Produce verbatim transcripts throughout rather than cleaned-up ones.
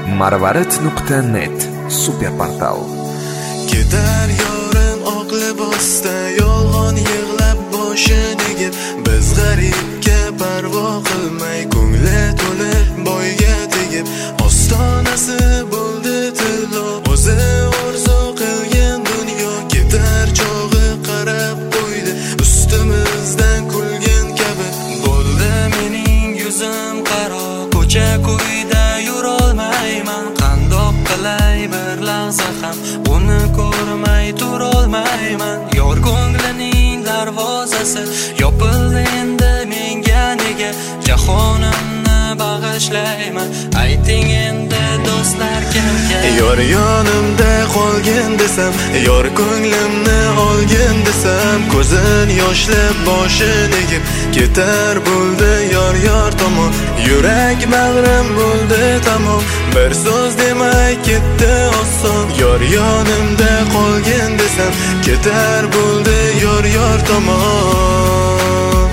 marvarid nuqta net super portal. Ketar yorim oq libosda yolg'on yig'lab boshini egib, biz g'aribga parvo qilmay ko'ngli to'lib boyga tegib, ostonasi bo'ldi tillo o'zi orzu qilgan dunyo. Ketar chog'i qarab qo'ydi ustimizdan kulgan kabi, bo'ldi mening yuzim qaro, ko'cha ko'yda yurolmayman. Qandoq qilay bir lahza ham uni ko'rmay turolmayman. Yor ko'nglining darvozasi yopildi endi menga nega, jahonimni bag'ishlayman. Ayting endi do'stlar kimga? Yor yonimda qolgin desam, yor ko'nglimni olgin desam, ko'zin yoshlab boshin egib ketar bo'ldi yor yor tomon. Yurak bag'rim bo'ldi tamom, bir so'z demay ketdi oson. Yor yonimda qolgin desam, ketar bo'ldi yor yor tomon.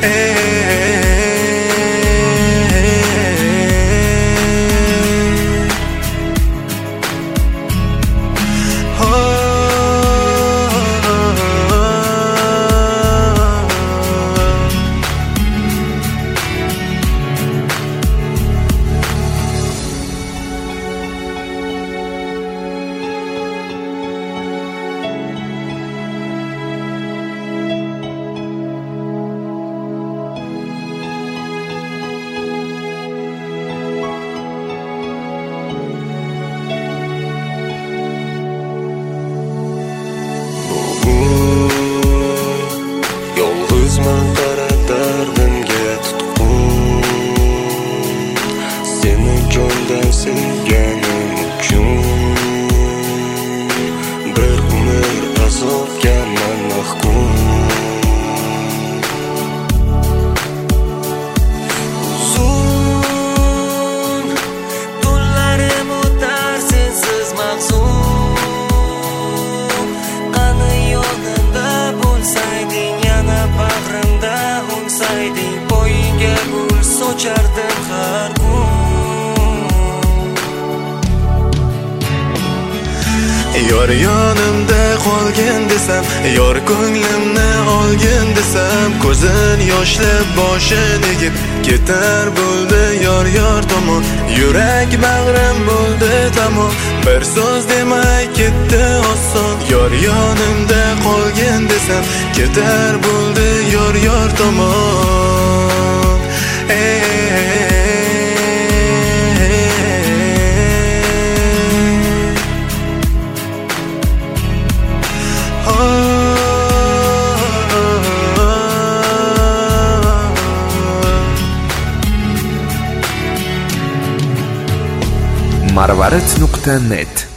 Yolg'izman qara dardimga tutqun, seni jondan sevganim uchun bir umr azobga man mahkum. Uzun tunlarim o'tar sensiz mahzun, qani yonimda bo'lsayding, bag'rimda unsayding, poyiga gul sochardim har kun. Yor yonimda qolgin desam, yor ko'nglimni olgin desam, ko'zin yoshlab boshin egib ketar bo'ldi yor yor tomon. Yurak bag'rim bo'ldi tamom, bir so'z demay ketdi oson. Yor yonimda qolgin desam, ketar bo'ldi yor yor tomon. marvarid nuqta net